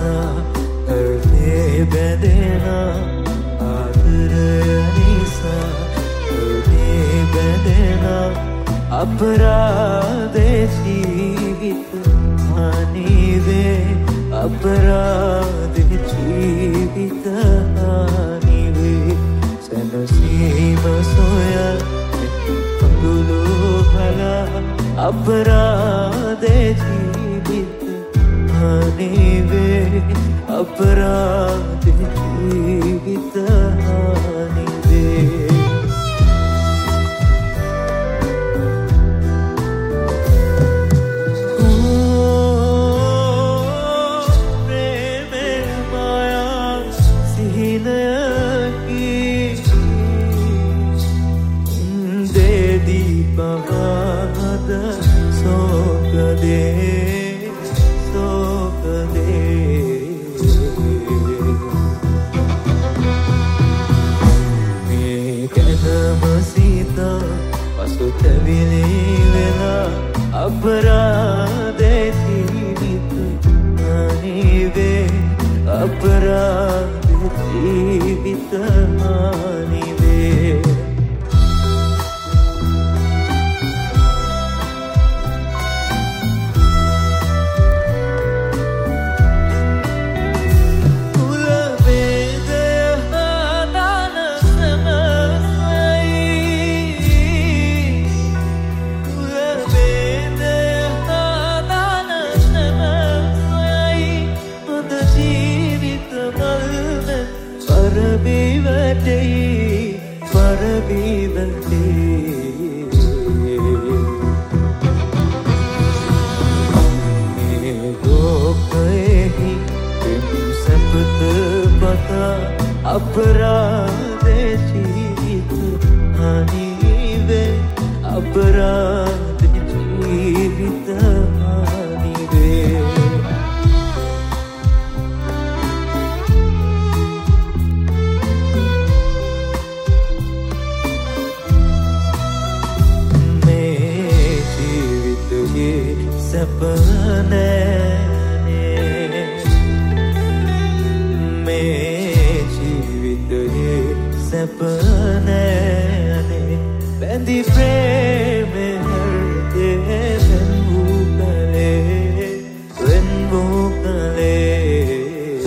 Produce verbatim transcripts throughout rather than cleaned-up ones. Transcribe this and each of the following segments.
නිසා හෘදේ බැඳෙනා ආදරය නිසා හෘදේ බැඳෙනා අපරාධේ ජීවිත හානිවේ අපරාධේ ජීවිත හානිවේ සැනසීම සොයා පඳුළු හලා අපරාධේ ජීවිත හානිවේ අපරාධේ ජීවිත හානිවේ අපරාධේ ජීවිත හානිවේ අපරාධේ ජීවිත හානිවේ අපරාධේ ජීවිත හානිවේ අපරාධේ ජීවිත හානිවේ මේ ජීවිතයේ සැප නෑනේ මේ සැප නෑනේ බැඳි ප්‍රේමෙ හෘදේ වෙන් වූ කලේ වෙන් වූ කලේ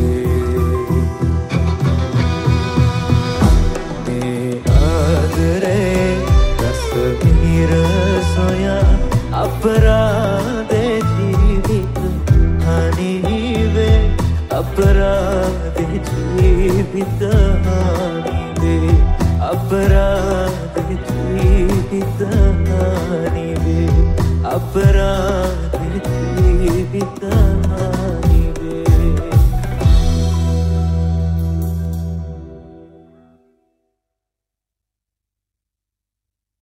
මේ ආදරේ රස මිහිර සොයා අපරාධේ ජීවිත හානිවේ අපරාධේ ජීවිත හානිවේ අපරාධේ ජීවිත හානිවේ අපරාධ